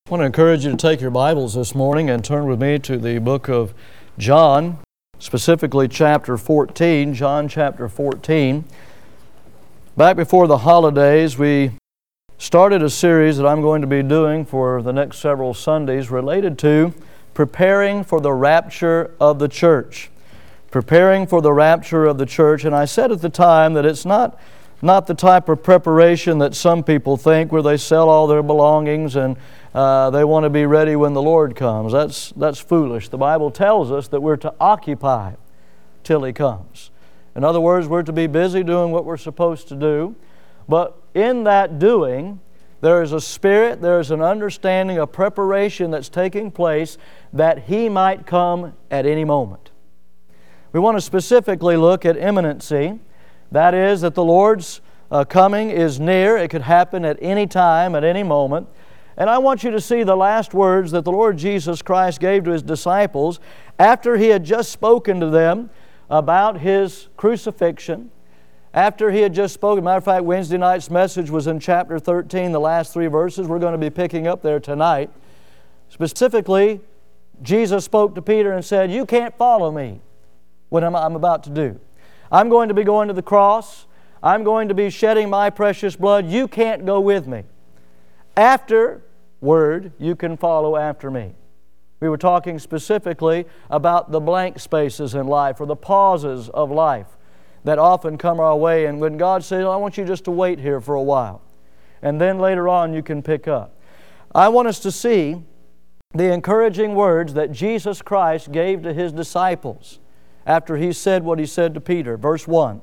I want to encourage you to take your Bibles this morning and turn with me to the book of John, specifically chapter 14, John chapter 14. Back before the holidays, we started a series that I'm going to be doing for the next several Sundays related to preparing for the rapture of the church. Preparing for the rapture of the church. And I said at the time that it's not the type of preparation that some people think where they sell all their belongings and they want to be ready when the Lord comes. That's foolish. The Bible tells us that we're to occupy till He comes. In other words, we're to be busy doing what we're supposed to do. But in that doing, there is a spirit, there is an understanding, a preparation that's taking place that He might come at any moment. We want to specifically look at imminency. That is, that the Lord's coming is near. It could happen at any time, at any moment. And I want you to see the last words that the Lord Jesus Christ gave to His disciples after He had just spoken to them about His crucifixion. After He had just spoken, matter of fact, Wednesday night's message was in chapter 13, the last three verses. We're going to be picking up there tonight. Specifically, Jesus spoke to Peter and said, "You can't follow me what I'm about to do. I'm going to be going to the cross. I'm going to be shedding my precious blood. You can't go with me. Afterward, you can follow after me." We were talking specifically about the blank spaces in life or the pauses of life that often come our way. And when God says, "I want you just to wait here for a while," and then later on you can pick up. I want us to see the encouraging words that Jesus Christ gave to His disciples after He said what He said to Peter. Verse 1,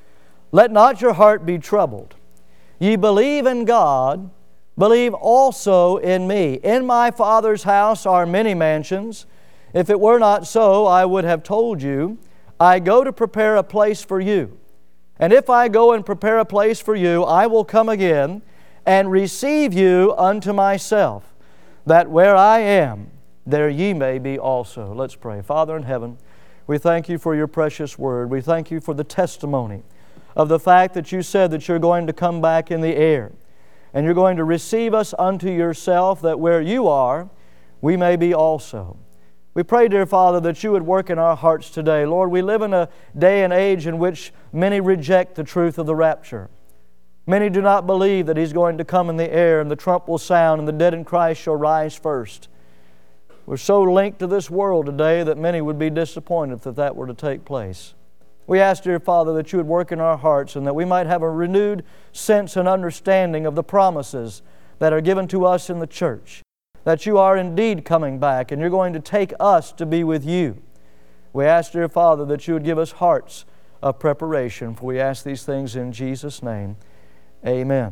"Let not your heart be troubled. Ye believe in God, believe also in me. In my Father's house are many mansions. If it were not so, I would have told you. I go to prepare a place for you. And if I go and prepare a place for you, I will come again and receive you unto myself, that where I am, there ye may be also." Let's pray. Father in heaven, we thank You for Your precious Word. We thank You for the testimony of the fact that You said that You're going to come back in the air and You're going to receive us unto Yourself, that where You are, we may be also. We pray, dear Father, that You would work in our hearts today. Lord, we live in a day and age in which many reject the truth of the rapture. Many do not believe that He's going to come in the air and the trump will sound and the dead in Christ shall rise first. We're so linked to this world today that many would be disappointed if that were to take place. We ask, dear Father, that You would work in our hearts and that we might have a renewed sense and understanding of the promises that are given to us in the church, that You are indeed coming back and You're going to take us to be with You. We ask, dear Father, that You would give us hearts of preparation, for we ask these things in Jesus' name. Amen.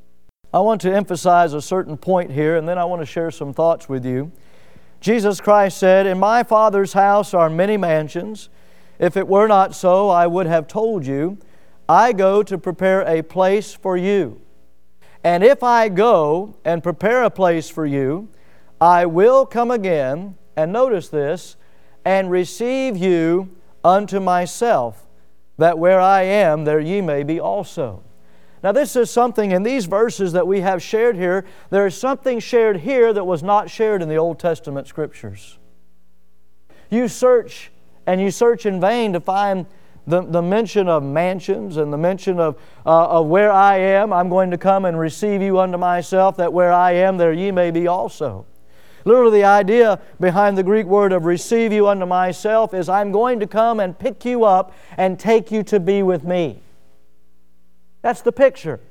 I want to emphasize a certain point here, and then I want to share some thoughts with you. Jesus Christ said, "In my Father's house are many mansions. If it were not so, I would have told you. I go to prepare a place for you. And if I go and prepare a place for you, I will come again," and notice this, "and receive you unto myself, that where I am, there ye may be also." Now this is something in these verses that we have shared here. There is something shared here that was not shared in the Old Testament Scriptures. You search and you search in vain to find the mention of mansions and the mention of where I am. I'm going to come and receive you unto myself, that where I am, there ye may be also. Literally, the idea behind the Greek word of receive you unto myself is I'm going to come and pick you up and take you to be with me. That's the picture.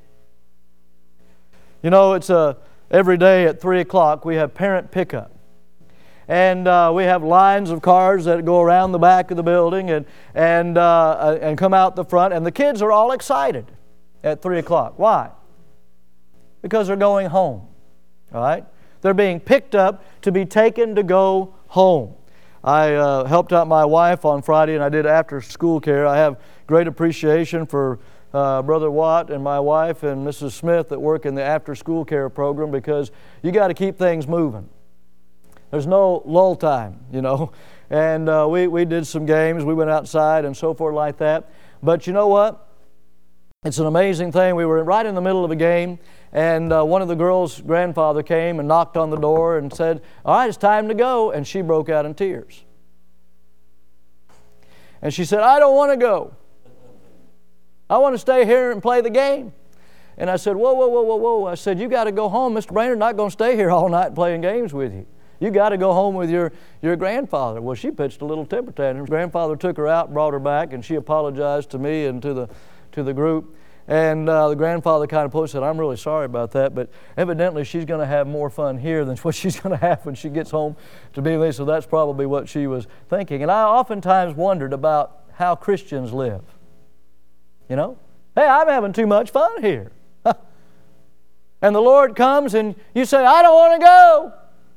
You know, it's every day at 3 o'clock we have parent pickup. And we have lines of cars that go around the back of the building and come out the front. And the kids are all excited at 3 o'clock. Why? Because they're going home. All right? They're being picked up to be taken to go home. I helped out my wife on Friday and I did after school care. I have great appreciation for Brother Watt and my wife and Mrs. Smith that work in the after school care program, because you got to keep things moving. There's no lull time, you know. And we did some games. We went outside and so forth like that. But you know what? It's an amazing thing. We were right in the middle of a game, and one of the girls' grandfather came and knocked on the door and said, "All right, it's time to go." And she broke out in tears. And she said, "I don't want to go. I want to stay here and play the game." And I said, "Whoa, whoa, whoa, whoa, whoa." I said, "You got to go home. Mr. Brainerd not going to stay here all night playing games with you. You got to go home with your grandfather." Well, she pitched a little temper tantrum. Grandfather took her out, brought her back, and she apologized to me and to the group. And the grandfather kind of said, "I'm really sorry about that, but evidently she's going to have more fun here than what she's going to have when she gets home to be with me." So that's probably what she was thinking. And I oftentimes wondered about how Christians live. You know? Hey, I'm having too much fun here. And the Lord comes and you say, "I don't want to go."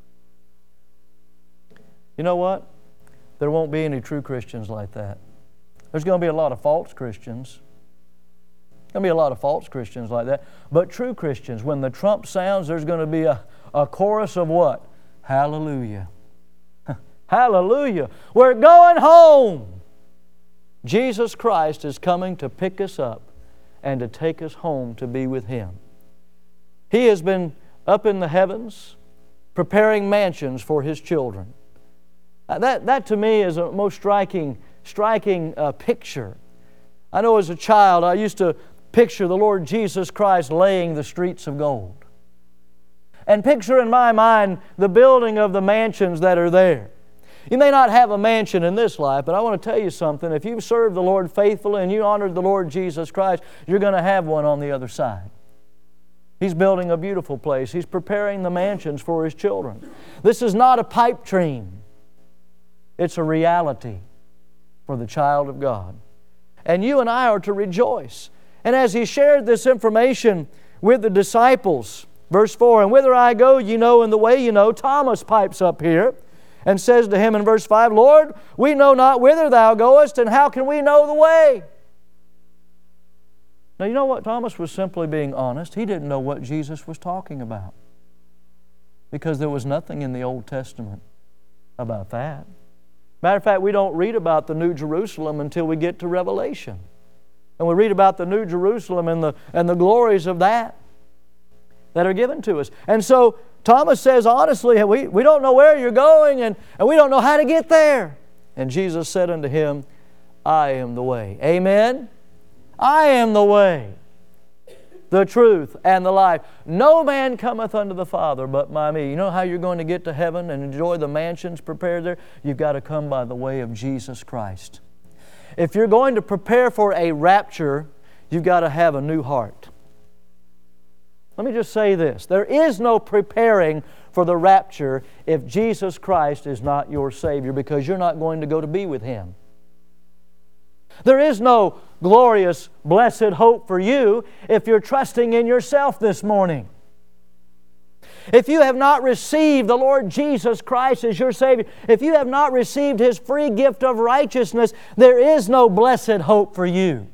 You know what? There won't be any true Christians like that. There's going to be a lot of false Christians. There's going to be a lot of false Christians like that. But true Christians, when the trump sounds, there's going to be a chorus of what? Hallelujah. Hallelujah. We're going home. Jesus Christ is coming to pick us up and to take us home to be with Him. He has been up in the heavens preparing mansions for His children. That to me is a most striking picture. I know as a child I used to picture the Lord Jesus Christ laying the streets of gold. And picture in my mind the building of the mansions that are there. You may not have a mansion in this life, but I want to tell you something. If you've served the Lord faithfully and you honored the Lord Jesus Christ, you're going to have one on the other side. He's building a beautiful place. He's preparing the mansions for His children. This is not a pipe dream. It's a reality for the child of God. And you and I are to rejoice. And as He shared this information with the disciples, verse 4, "And whither I go, you know, and the way you know," Thomas pipes up here and says to Him in verse 5, "Lord, we know not whither Thou goest, and how can we know the way?" Now, you know what? Thomas was simply being honest. He didn't know what Jesus was talking about, because there was nothing in the Old Testament about that. Matter of fact, we don't read about the New Jerusalem until we get to Revelation. And we read about the New Jerusalem and the glories of that are given to us. And so Thomas says, honestly, we don't know where you're going, and we don't know how to get there. And Jesus said unto him, "I am the way." Amen? I am the way, the truth, and the life. No man cometh unto the Father but by me. You know how you're going to get to heaven and enjoy the mansions prepared there? You've got to come by the way of Jesus Christ. If you're going to prepare for a rapture, you've got to have a new heart. Let me just say this. There is no preparing for the rapture if Jesus Christ is not your Savior, because you're not going to go to be with Him. There is no glorious, blessed hope for you if you're trusting in yourself this morning. If you have not received the Lord Jesus Christ as your Savior, if you have not received His free gift of righteousness, there is no blessed hope for you.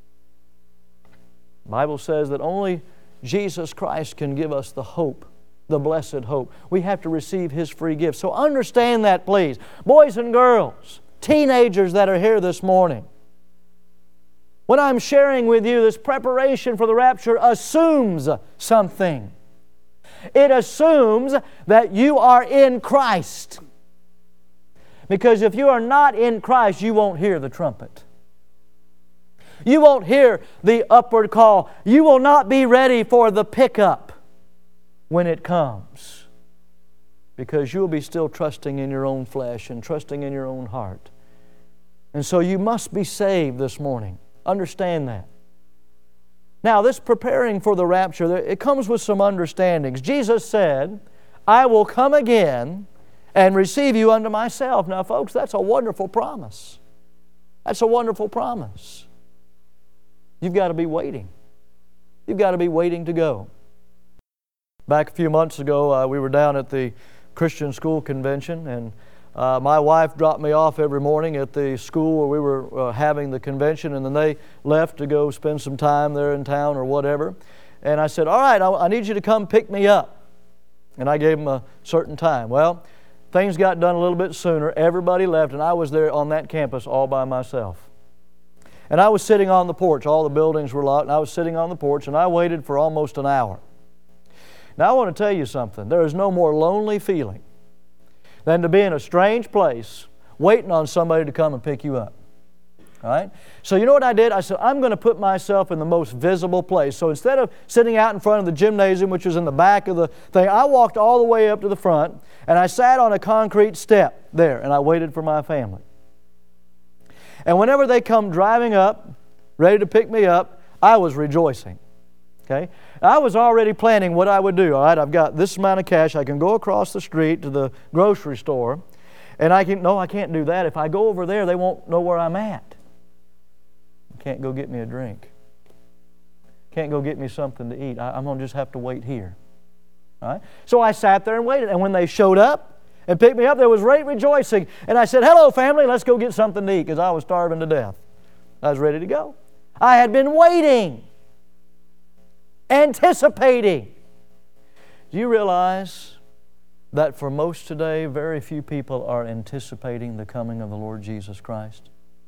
The Bible says that only Jesus Christ can give us the hope, the blessed hope. We have to receive His free gift. So understand that, please. Boys and girls, teenagers that are here this morning, when I'm sharing with you this preparation for the rapture assumes something. It assumes that you are in Christ. Because if you are not in Christ, you won't hear the trumpet. You won't hear the upward call. You will not be ready for the pickup when it comes. Because you'll be still trusting in your own flesh and trusting in your own heart. And so you must be saved this morning. Understand that. Now, this preparing for the rapture, it comes with some understandings. Jesus said, "I will come again and receive you unto myself." Now, folks, that's a wonderful promise. That's a wonderful promise. You've got to be waiting. You've got to be waiting to go. Back a few months ago, we were down at the Christian School Convention, and my wife dropped me off every morning at the school where we were having the convention, and then they left to go spend some time there in town or whatever. And I said, "All right, I need you to come pick me up." And I gave them a certain time. Well, things got done a little bit sooner. Everybody left, and I was there on that campus all by myself. And I was sitting on the porch. All the buildings were locked, and I was sitting on the porch, and I waited for almost an hour. Now, I want to tell you something. There is no more lonely feeling than to be in a strange place waiting on somebody to come and pick you up. All right? So you know what I did? I said, I'm going to put myself in the most visible place. So instead of sitting out in front of the gymnasium, which was in the back of the thing, I walked all the way up to the front, and I sat on a concrete step there, and I waited for my family. And whenever they come driving up, ready to pick me up, I was rejoicing. Okay? I was already planning what I would do. All right, I've got this amount of cash. I can go across the street to the grocery store, and I can't do that. If I go over there, they won't know where I'm at. Can't go get me a drink. Can't go get me something to eat. I'm going to just have to wait here. All right? So I sat there and waited. And when they showed up and picked me up, there was great rejoicing. And I said, hello, family, let's go get something to eat, because I was starving to death. I was ready to go. I had been waiting, anticipating. Do you realize that for most today, very few people are anticipating the coming of the Lord Jesus Christ?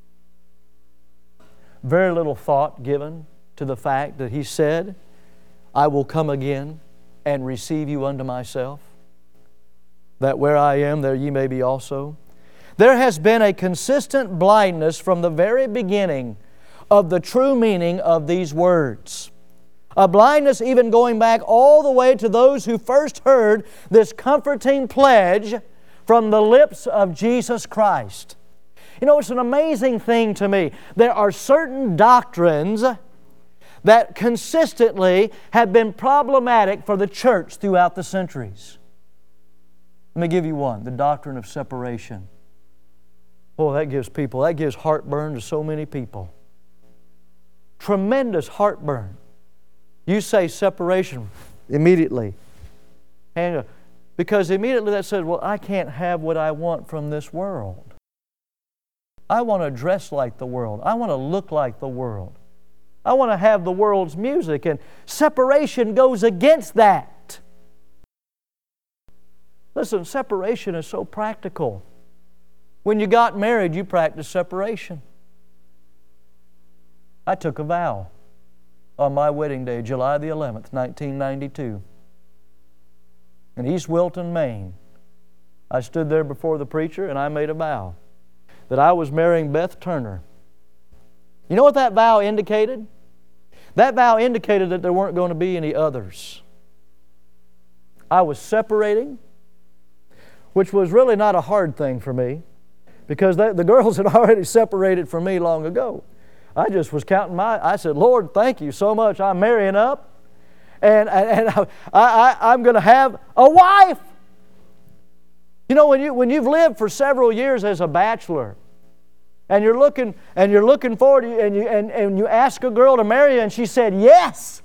Very little thought given to the fact that He said, I will come again and receive you unto myself, that where I am, there ye may be also. There has been a consistent blindness from the very beginning of the true meaning of these words. A blindness even going back all the way to those who first heard this comforting pledge from the lips of Jesus Christ. You know, it's an amazing thing to me. There are certain doctrines that consistently have been problematic for the church throughout the centuries. Let me give you one, the doctrine of separation. Oh, that gives heartburn to so many people. Tremendous heartburn. You say separation immediately. Because immediately that says, well, I can't have what I want from this world. I want to dress like the world. I want to look like the world. I want to have the world's music. And separation goes against that. Listen, separation is so practical. When you got married, you practiced separation. I took a vow on my wedding day, July the 11th, 1992. In East Wilton, Maine. I stood there before the preacher and I made a vow that I was marrying Beth Turner. You know what that vow indicated? That vow indicated that there weren't going to be any others. I was separating, which was really not a hard thing for me, because the girls had already separated from me long ago. I just was counting I said, Lord, thank you so much. I'm marrying up, and I'm going to have a wife. You know, when you've lived for several years as a bachelor, and you're looking forward, and you ask a girl to marry you, and she said yes.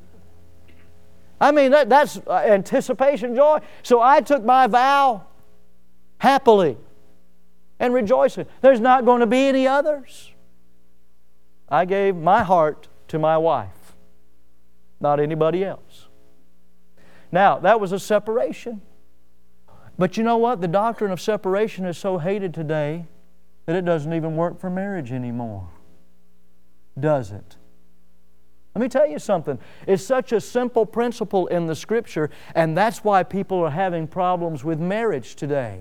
I mean, that's anticipation, joy. So I took my vow happily and rejoicing. There's not going to be any others. I gave my heart to my wife, not anybody else. Now, that was a separation. But you know what? The doctrine of separation is so hated today that it doesn't even work for marriage anymore. Does it? Let me tell you something. It's such a simple principle in the Scripture, and that's why people are having problems with marriage today.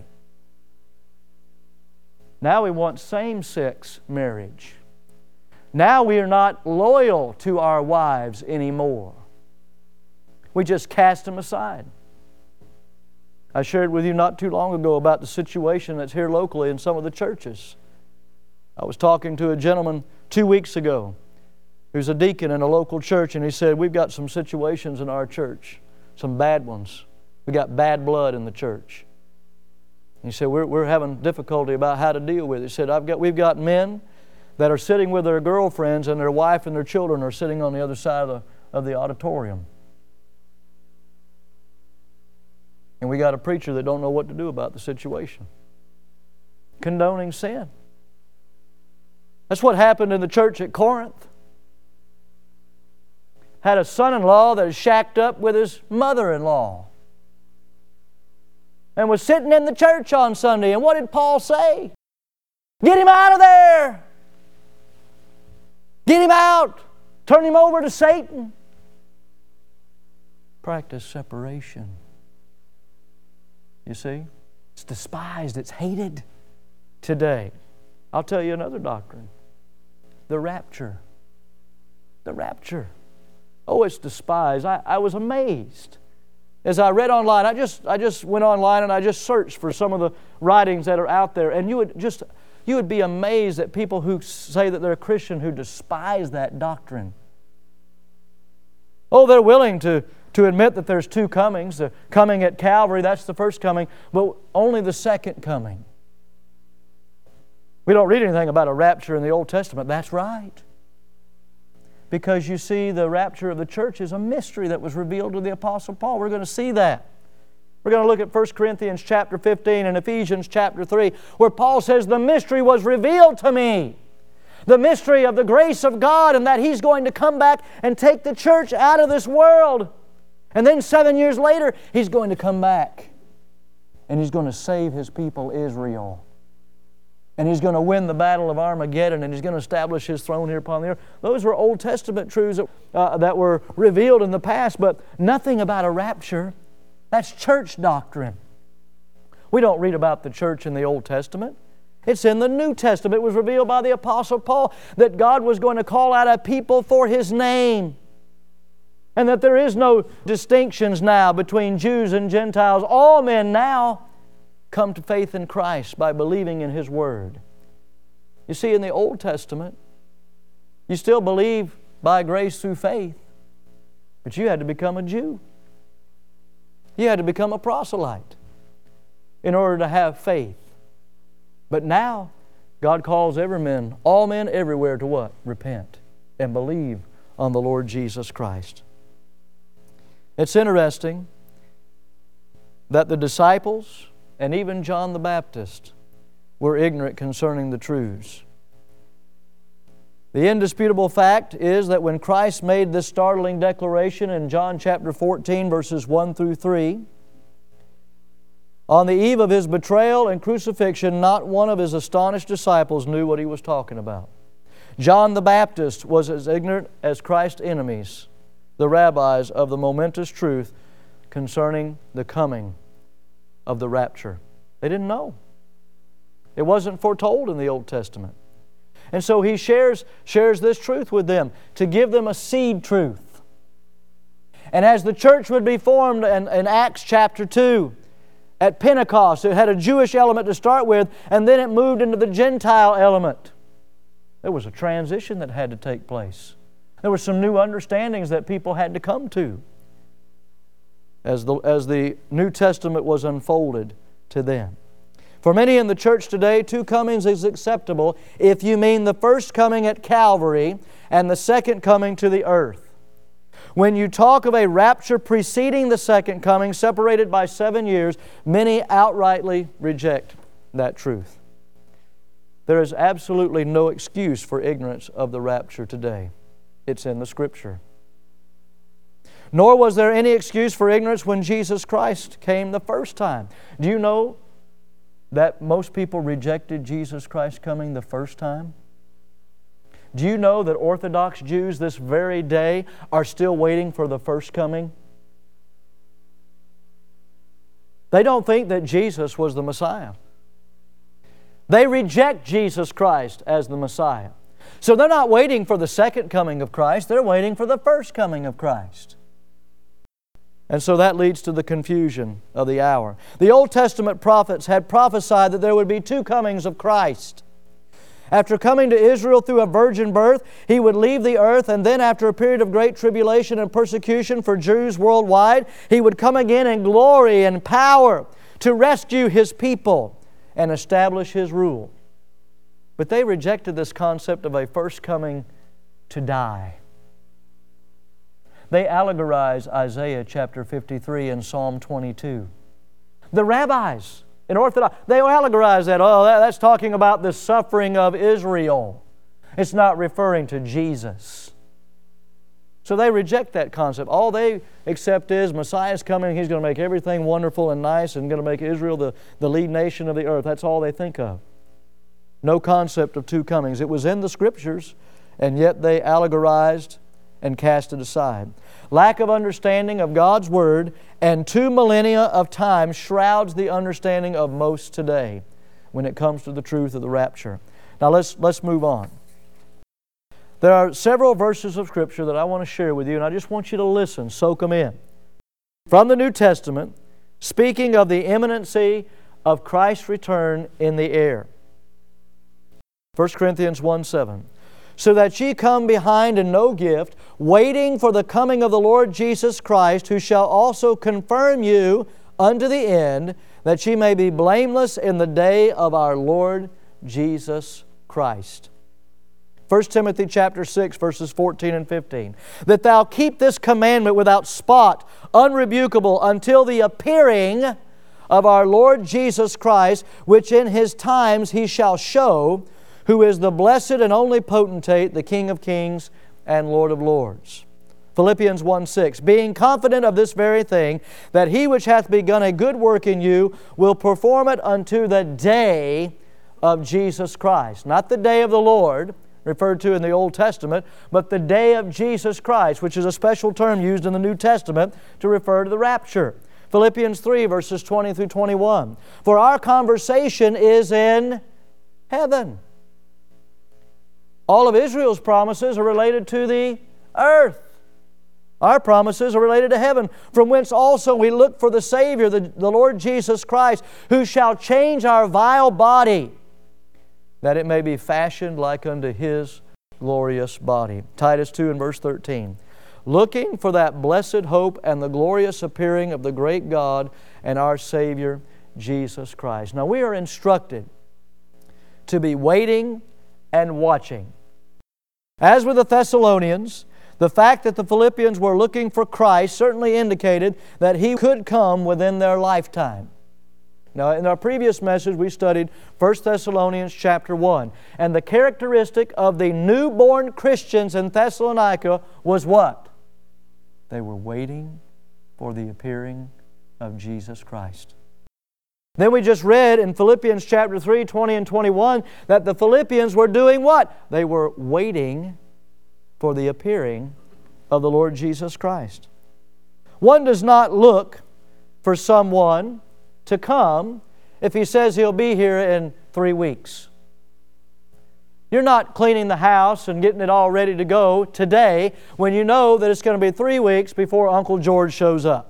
Now we want same-sex marriage. Now we are not loyal to our wives anymore. We just cast them aside. I shared with you not too long ago about the situation that's here locally in some of the churches. I was talking to a gentleman 2 weeks ago who's a deacon in a local church, and he said, we've got some situations in our church, some bad ones. We got bad blood in the church. And he said, we're having difficulty about how to deal with it. He said, we've got men that are sitting with their girlfriends, and their wife and their children are sitting on the other side of the auditorium. And we got a preacher that don't know what to do about the situation. Condoning sin. That's what happened in the church at Corinth. Had a son-in-law that was shacked up with his mother-in-law. And was sitting in the church on Sunday. And what did Paul say? Get him out of there! Get him out! Turn him over to Satan! Practice separation. You see? It's despised, it's hated today. I'll tell you another doctrine. The rapture. The rapture. Oh, it's despised. I was amazed. As I read online, I just went online and I just searched for some of the writings that are out there, and you would be amazed at people who say that they're a Christian who despise that doctrine. Oh, they're willing to admit that there's two comings. The coming at Calvary, that's the first coming, but only the second coming. We don't read anything about a rapture in the Old Testament. That's right. Because you see, the rapture of the church is a mystery that was revealed to the Apostle Paul. We're going to see that. We're going to look at 1 Corinthians chapter 15 and Ephesians chapter 3, where Paul says, the mystery was revealed to me. The mystery of the grace of God, and that He's going to come back and take the church out of this world. And then 7 years later, He's going to come back. And He's going to save His people Israel. And He's going to win the battle of Armageddon, and He's going to establish His throne here upon the earth. Those were Old Testament truths that were revealed in the past, but nothing about a rapture. That's church doctrine. We don't read about the church in the Old Testament. It's in the New Testament. It was revealed by the Apostle Paul that God was going to call out a people for His name. And that there is no distinctions now between Jews and Gentiles. All men now come to faith in Christ by believing in His Word. You see, in the Old Testament, you still believe by grace through faith, but you had to become a Jew. You had to become a proselyte in order to have faith. But now, God calls all men everywhere to what? Repent and believe on the Lord Jesus Christ. It's interesting that the disciples and even John the Baptist were ignorant concerning the truths. The indisputable fact is that when Christ made this startling declaration in John chapter 14, verses 1 through 3, on the eve of His betrayal and crucifixion, not one of His astonished disciples knew what He was talking about. John the Baptist was as ignorant as Christ's enemies, the rabbis, of the momentous truth concerning the coming of the rapture. They didn't know. It wasn't foretold in the Old Testament. And so He shares this truth with them to give them a seed truth. And as the church would be formed in Acts chapter 2, at Pentecost, it had a Jewish element to start with, and then it moved into the Gentile element. There was a transition that had to take place. There were some new understandings that people had to come to as the New Testament was unfolded to them. For many in the church today, two comings is acceptable if you mean the first coming at Calvary and the second coming to the earth. When you talk of a rapture preceding the second coming, separated by 7 years, many outrightly reject that truth. There is absolutely no excuse for ignorance of the rapture today. It's in the Scripture. Nor was there any excuse for ignorance when Jesus Christ came the first time. Do you know that most people rejected Jesus Christ coming the first time? Do you know that Orthodox Jews this very day are still waiting for the first coming? They don't think that Jesus was the Messiah. They reject Jesus Christ as the Messiah. So they're not waiting for the second coming of Christ, they're waiting for the first coming of Christ. And so that leads to the confusion of the hour. The Old Testament prophets had prophesied that there would be two comings of Christ. After coming to Israel through a virgin birth, He would leave the earth, and then after a period of great tribulation and persecution for Jews worldwide, He would come again in glory and power to rescue His people and establish His rule. But they rejected this concept of a first coming to die. They allegorize Isaiah chapter 53 and Psalm 22. The rabbis in Orthodox, they allegorize that. Oh, that's talking about the suffering of Israel. It's not referring to Jesus. So they reject that concept. All they accept is Messiah's coming, He's going to make everything wonderful and nice and going to make Israel the lead nation of the earth. That's all they think of. No concept of two comings. It was in the Scriptures, and yet they allegorized and cast it aside. Lack of understanding of God's Word and 2 millennia of time shrouds the understanding of most today when it comes to the truth of the rapture. Now let's move on. There are several verses of Scripture that I want to share with you, and I just want you to listen, soak them in. From the New Testament, speaking of the imminency of Christ's return in the air. 1 Corinthians 1:7. So that ye come behind in no gift, waiting for the coming of the Lord Jesus Christ, who shall also confirm you unto the end, that ye may be blameless in the day of our Lord Jesus Christ. 1 Timothy chapter 6, verses 14 and 15. That thou keep this commandment without spot, unrebukable, until the appearing of our Lord Jesus Christ, which in His times He shall show, who is the blessed and only potentate, the King of kings and Lord of lords. Philippians 1:6. Being confident of this very thing, that He which hath begun a good work in you will perform it unto the day of Jesus Christ. Not the day of the Lord, referred to in the Old Testament, but the day of Jesus Christ, which is a special term used in the New Testament to refer to the rapture. Philippians 3, verses 20 through 21. For our conversation is in heaven. All of Israel's promises are related to the earth. Our promises are related to heaven, from whence also we look for the Savior, the Lord Jesus Christ, who shall change our vile body, that it may be fashioned like unto His glorious body. Titus 2 and verse 13. Looking for that blessed hope and the glorious appearing of the great God and our Savior, Jesus Christ. Now we are instructed to be waiting and watching. As with the Thessalonians, the fact that the Philippians were looking for Christ certainly indicated that He could come within their lifetime. Now, in our previous message, we studied 1 Thessalonians chapter 1. And the characteristic of the newborn Christians in Thessalonica was what? They were waiting for the appearing of Jesus Christ. Then we just read in Philippians chapter 3, 20 and 21, that the Philippians were doing what? They were waiting for the appearing of the Lord Jesus Christ. One does not look for someone to come if he says he'll be here in 3 weeks. You're not cleaning the house and getting it all ready to go today when you know that it's going to be 3 weeks before Uncle George shows up.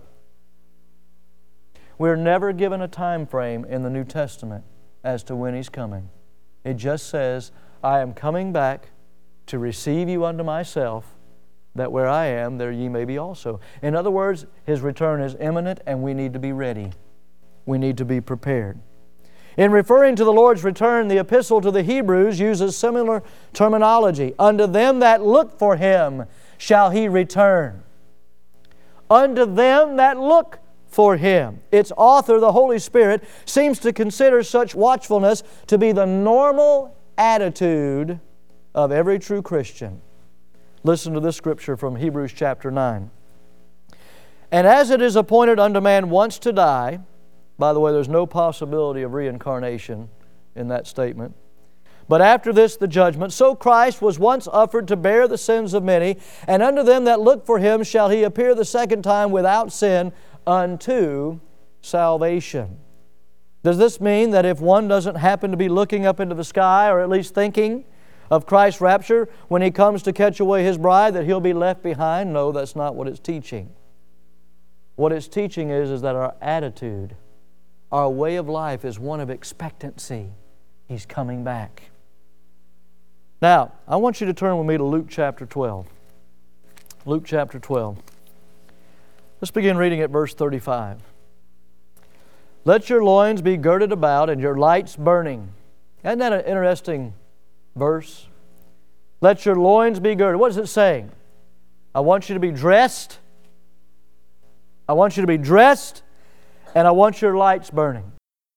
We're never given a time frame in the New Testament as to when He's coming. It just says, I am coming back to receive you unto myself, that where I am, there ye may be also. In other words, His return is imminent and we need to be ready. We need to be prepared. In referring to the Lord's return, the epistle to the Hebrews uses similar terminology. Unto them that look for Him shall He return. Unto them that look for Him. Its author, the Holy Spirit, seems to consider such watchfulness to be the normal attitude of every true Christian. Listen to this scripture from Hebrews chapter 9. And as it is appointed unto man once to die, by the way, there's no possibility of reincarnation in that statement, but after this the judgment, so Christ was once offered to bear the sins of many, and unto them that look for Him shall He appear the second time without sin unto salvation. Does this mean that if one doesn't happen to be looking up into the sky, or at least thinking of Christ's rapture when He comes to catch away His bride, that he'll be left behind? No, that's not what it's teaching. What it's teaching is that our attitude, our way of life is one of expectancy. He's coming back. Now, I want you to turn with me to Luke chapter 12. Luke chapter 12. Let's begin reading at verse 35. Let your loins be girded about and your lights burning. Isn't that an interesting verse? Let your loins be girded. What is it saying? I want you to be dressed. I want you to be dressed, and I want your lights burning.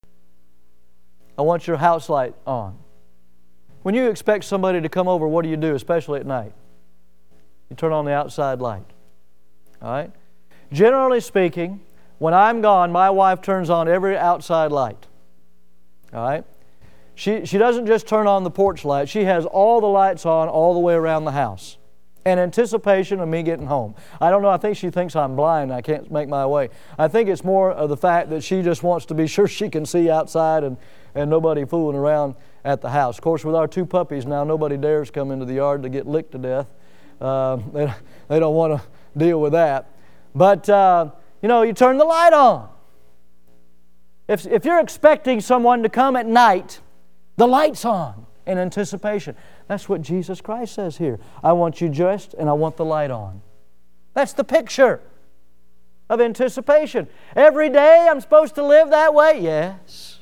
I want your house light on. When you expect somebody to come over, what do, especially at night? You turn on the outside light. All right? Generally speaking, when I'm gone, my wife turns on every outside light. All right? She doesn't just turn on the porch light. She has all the lights on all the way around the house in anticipation of me getting home. I don't know. I think she thinks I'm blind. I can't make my way. I think it's more of the fact that she just wants to be sure she can see outside and nobody fooling around at the house. Of course, with our 2 puppies now, nobody dares come into the yard to get licked to death. They don't want to deal with that. But, you turn the light on. If you're expecting someone to come at night, the light's on in anticipation. That's what Jesus Christ says here. I want you dressed and I want the light on. That's the picture of anticipation. Every day I'm supposed to live that way? Yes.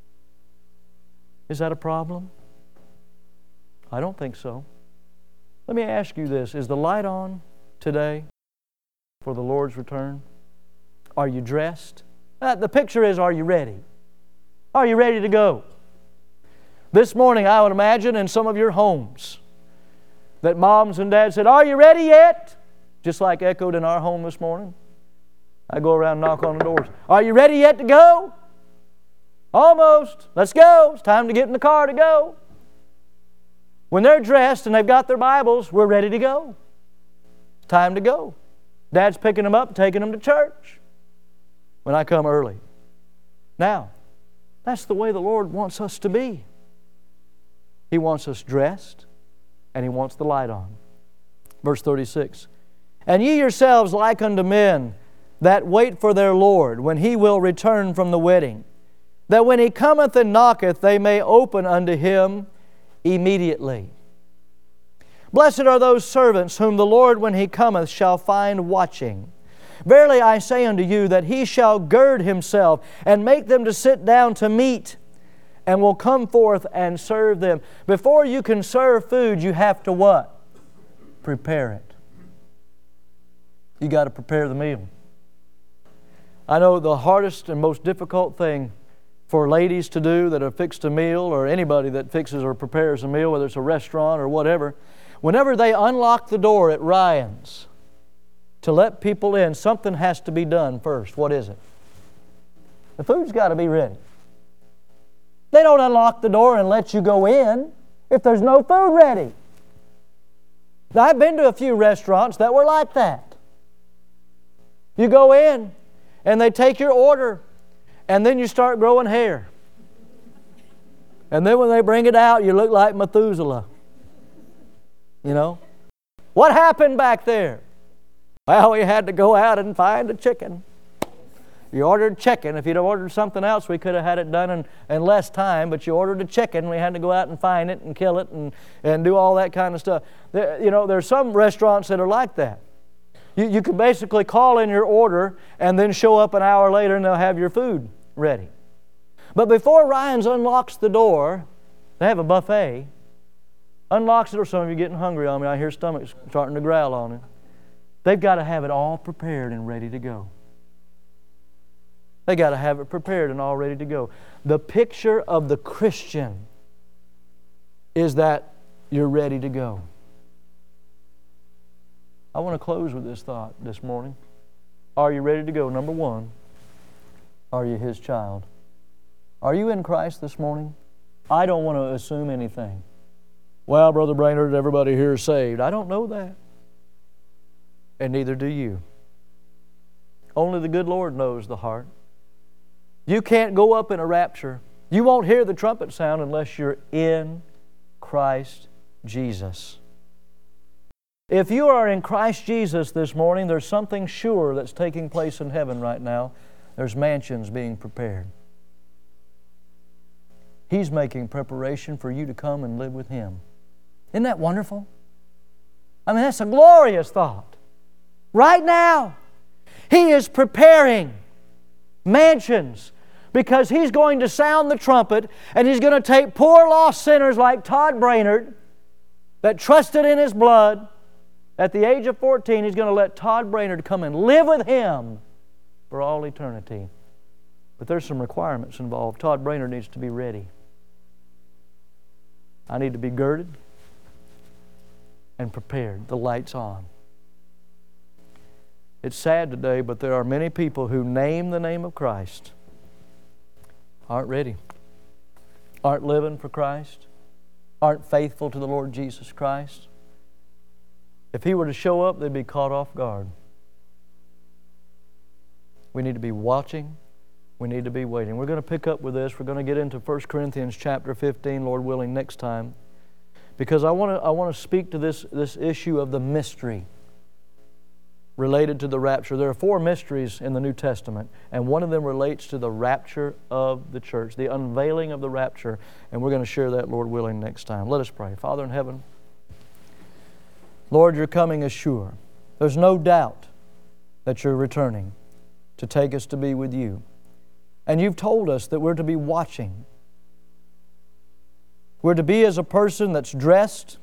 Is that a problem? I don't think so. Let me ask you this. Is the light on today for the Lord's return? Are you dressed? The picture is, are you ready? Are you ready to go? This morning, I would imagine in some of your homes that moms and dads said, are you ready yet? Just like echoed in our home this morning. I go around and knock on the doors. Are you ready yet to go? Almost. Let's go. It's time to get in the car to go. When they're dressed and they've got their Bibles, we're ready to go. It's time to go. Dad's picking them up, taking them to church when I come early. Now, that's the way the Lord wants us to be. He wants us dressed, and He wants the light on. Verse 36, and ye yourselves like unto men that wait for their Lord, when He will return from the wedding, that when He cometh and knocketh, they may open unto Him immediately. Blessed are those servants whom the Lord, when He cometh, shall find watching. Verily I say unto you, that He shall gird Himself, and make them to sit down to meat, and will come forth and serve them. Before you can serve food, you have to what? Prepare it. You got to prepare the meal. I know the hardest and most difficult thing for ladies to do that have fixed a meal, or anybody that fixes or prepares a meal, whether it's a restaurant or whatever, whenever they unlock the door at Ryan's to let people in, something has to be done first. What is it? The food's got to be ready. They don't unlock the door and let you go in if there's no food ready. Now, I've been to a few restaurants that were like that. You go in and they take your order, and then you start growing hair. And then when they bring it out, you look like Methuselah. You know? What happened back there? Well, we had to go out and find a chicken. You ordered chicken. If you'd have ordered something else, we could have had it done in less time, but you ordered a chicken. We had to go out and find it and kill it and do all that kind of stuff. There's some restaurants that are like that. You can basically call in your order and then show up an hour later and they'll have your food ready. But before Ryan's unlocks the door, they have a buffet, unlocks it, or some of you getting hungry on me. I hear stomachs starting to growl on it. They've got to have it all prepared and ready to go. They got to have it prepared and all ready to go. The picture of the Christian is that you're ready to go. I want to close with this thought this morning. Are you ready to go? Number one, are you His child? Are you in Christ this morning? I don't want to assume anything. Well, Brother Brainerd, everybody here is saved. I don't know that. And neither do you. Only the good Lord knows the heart. You can't go up in a rapture. You won't hear the trumpet sound unless you're in Christ Jesus. If you are in Christ Jesus this morning, there's something sure that's taking place in heaven right now. There's mansions being prepared. He's making preparation for you to come and live with Him. Isn't that wonderful? I mean, that's a glorious thought. Right now, He is preparing mansions, because He's going to sound the trumpet, and He's going to take poor lost sinners like Todd Brainerd that trusted in His blood. At the age of 14, He's going to let Todd Brainerd come and live with Him for all eternity. But there's some requirements involved. Todd Brainerd needs to be ready. I need to be girded and prepared. The light's on. It's sad today, but there are many people who name the name of Christ aren't ready. aren't living for Christ, aren't faithful to the Lord Jesus Christ. If He were to show up, they'd be caught off guard. We need to be watching. We need to be waiting. We're going to pick up with this. We're going to get into 1 Corinthians chapter 15, Lord willing, next time. Because I want to speak to this issue of the mystery related to the rapture. There are 4 mysteries in the New Testament, and one of them relates to the rapture of the church, the unveiling of the rapture. And we're going to share that, Lord willing, next time. Let us pray. Father in heaven, Lord, Your coming is sure. There's no doubt that You're returning to take us to be with You. And You've told us that we're to be watching. We're to be as a person that's dressed,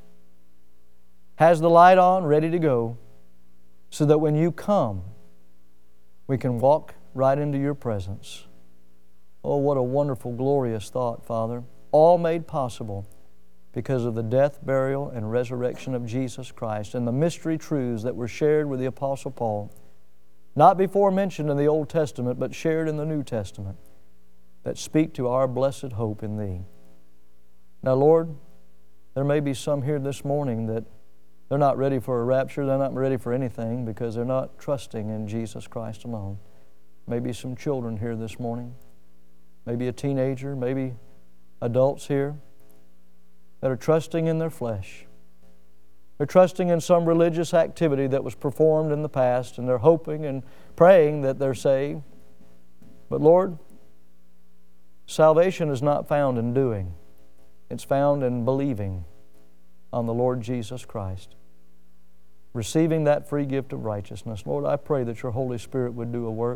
has the light on, ready to go, so that when You come, we can walk right into Your presence. Oh, what a wonderful, glorious thought, Father. All made possible because of the death, burial, and resurrection of Jesus Christ and the mystery truths that were shared with the Apostle Paul, not before mentioned in the Old Testament, but shared in the New Testament, that speak to our blessed hope in Thee. Now, Lord, there may be some here this morning that they're not ready for a rapture, they're not ready for anything because they're not trusting in Jesus Christ alone. Maybe some children here this morning, maybe a teenager, maybe adults here that are trusting in their flesh. They're trusting in some religious activity that was performed in the past, and they're hoping and praying that they're saved. But Lord, salvation is not found in doing. It's found in believing on the Lord Jesus Christ, receiving that free gift of righteousness. Lord, I pray that Your Holy Spirit would do a work,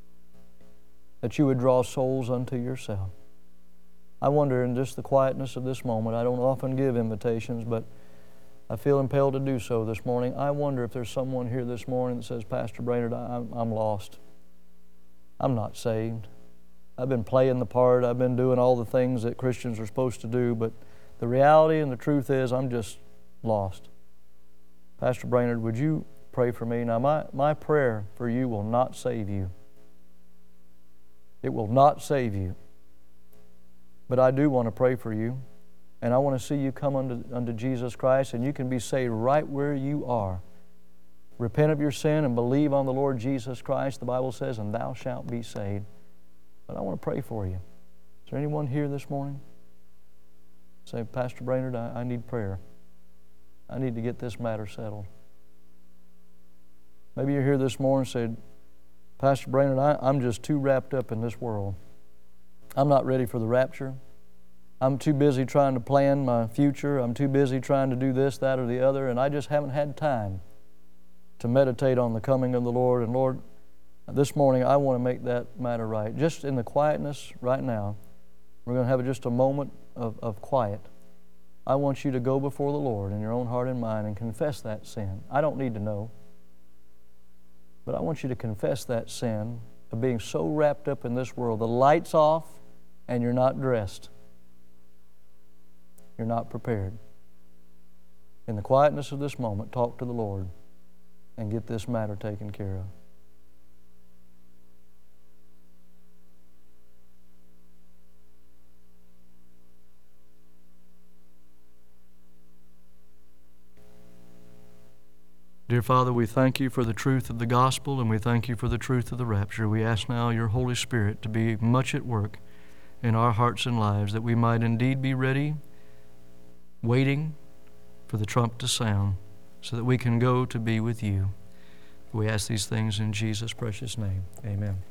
that You would draw souls unto Yourself. I wonder, in just the quietness of this moment, I don't often give invitations, but I feel impelled to do so this morning. I wonder if there's someone here this morning that says, Pastor Brainerd, I'm lost. I'm not saved. I've been playing the part. I've been doing all the things that Christians are supposed to do, but the reality and the truth is I'm just lost. Pastor Brainerd, would you pray for me? Now, my prayer for you will not save you. It will not save you. But I do want to pray for you, and I want to see you come unto Jesus Christ, and you can be saved right where you are. Repent of your sin and believe on the Lord Jesus Christ, the Bible says, and thou shalt be saved. But I want to pray for you. Is there anyone here this morning? Say, Pastor Brainerd, I need prayer. I need to get this matter settled. Maybe you're here this morning and said, Pastor Brainerd, I'm just too wrapped up in this world. I'm not ready for the rapture. I'm too busy trying to plan my future. I'm too busy trying to do this, that, or the other, and I just haven't had time to meditate on the coming of the Lord. And Lord, this morning I want to make that matter right. Just in the quietness right now, we're going to have just a moment of quiet. I want you to go before the Lord in your own heart and mind and confess that sin. I don't need to know, but I want you to confess that sin of being so wrapped up in this world. The light's off and you're not dressed. You're not prepared. In the quietness of this moment, talk to the Lord and get this matter taken care of. Dear Father, we thank You for the truth of the gospel, and we thank You for the truth of the rapture. We ask now Your Holy Spirit to be much at work in our hearts and lives, that we might indeed be ready, waiting for the trump to sound, so that we can go to be with You. We ask these things in Jesus' precious name. Amen.